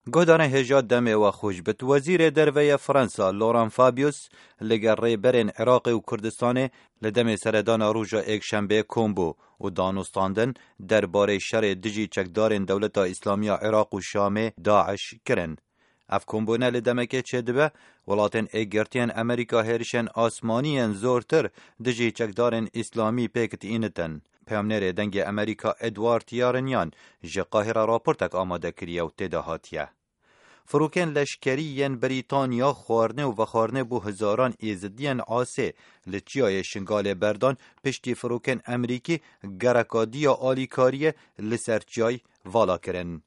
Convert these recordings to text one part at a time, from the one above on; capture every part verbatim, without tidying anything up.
گودان هجاد دمه و خوش بت وزیر دروی فرانسا لوران فابیوس لگر ریبرین عراق و کردستان لدم سردان روژا ایک شنبه کومبو و دانستاندن درباره شر دجی چکدارن دولت اسلامی عراق و شام داعش کرن. اف کومبونه لدمکه چه دبه ولاتن ایگرتین امریکا هرشن آسمانیان زورتر دجی چکدارن اسلامی پیکت اینتن. پیامنر دنگ امریکا ادوارد یارنیان جه قاهره راپورتک آماده کریه و تیده هاتیه. فروکن لشکریین بریتانیا خوارنه و وخارنه بو هزاران ایزدین عاسه لچیای شنگال بردان پشتی فروکن امریکی گرکادی آلیکاری لسرچیای والا کرن.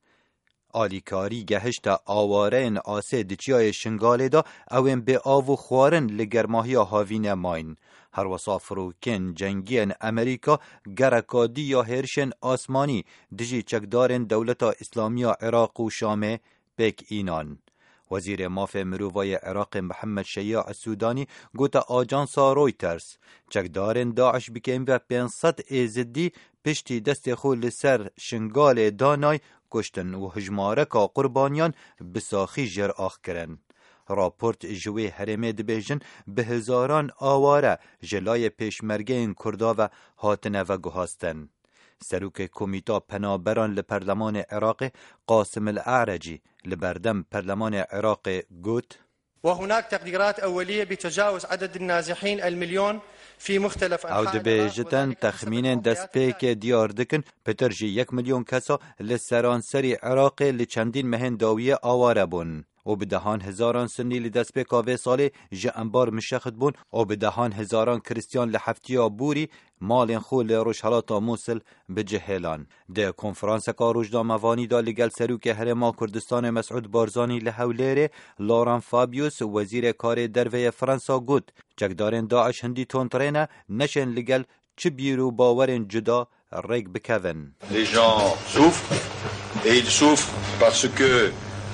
آلیکاری گهشت آوارین عاسه دچیای شنگال دا اوین به آو خوارن لگرماهی هاوین ماین. هر وصا فروکن جنگین امریکا گرکادی یا هرشن آسمانی دجی چکدارن دولت اسلامی عراق و شام بیک اینان. وزیر ماف مروای عراق محمد شیاع السودانی گوتا آجانسا رویترز چکدارن داعش بکیم و پینصد ایزدی پشتی دست خو لسر شنگال دانای کشتن و هجمارکا قربانیان بساخی جر آخ کرن. راپورت جوی هرمه دبیجن به هزاران آواره جلای پیشمرگین کردا و هاتنه و گوهاستن. سروک کمیتا پنابران لپرلمان عراق قاسم الاعرجی لبردم پرلمان عراق گوت وهناك تقديرات أولية بتجاوز عدد النازحين المليون في مختلف أنحاء العراق. او دبیجتن تخمین دست پیک دیار دکن پترجی یک میلیون کسا لسرانسری عراق لچندین مهن داویه آواره بون. و به دهان هزاران سنی لدست به کاوه ساله جه انبار مشخط بون و به دهان هزاران کریستیان لحفتیا بوری مالین خول روشحالاتا موسل به جهلان. ده کنفرانس کا روجدا موانی دا لگل سروک هرما کردستان مسعود بارزانی لحولیره لوران فابیوس وزیر کار دروی فرانسا گوت چکدارن داعش هندی تونترینه نشن لگل چه بیرو باورن جدا ریگ بکون. Les gens souffrent et ils souffrent parce que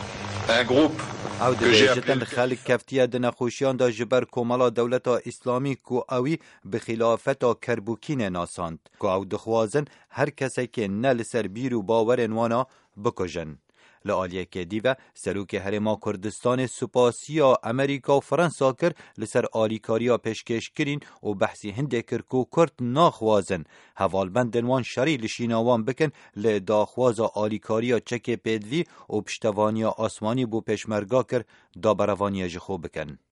un groupe او دبیجتن خلق کفتیه ده نخوشیان دا جبر کمالا دولتا اسلامی کو اوی بخلافتا کربوکین ناساند کو او دخوازن هر کسی که نل سر بیرو باورن وانا بکجن. لعالیه که دیوه سروک هرما کردستان سپاسیا امریکا و فرانسا کر لسر آلیکاریا پیشکش کرین و بحثی هنده کر کو کرد ناخوازن حوالبند دنوان شری لشیناوان بکن لداخواز آلیکاریا چک پیدوی و پشتوانی آسمانی بو پیشمرگا کر دابروانی جخو بکن.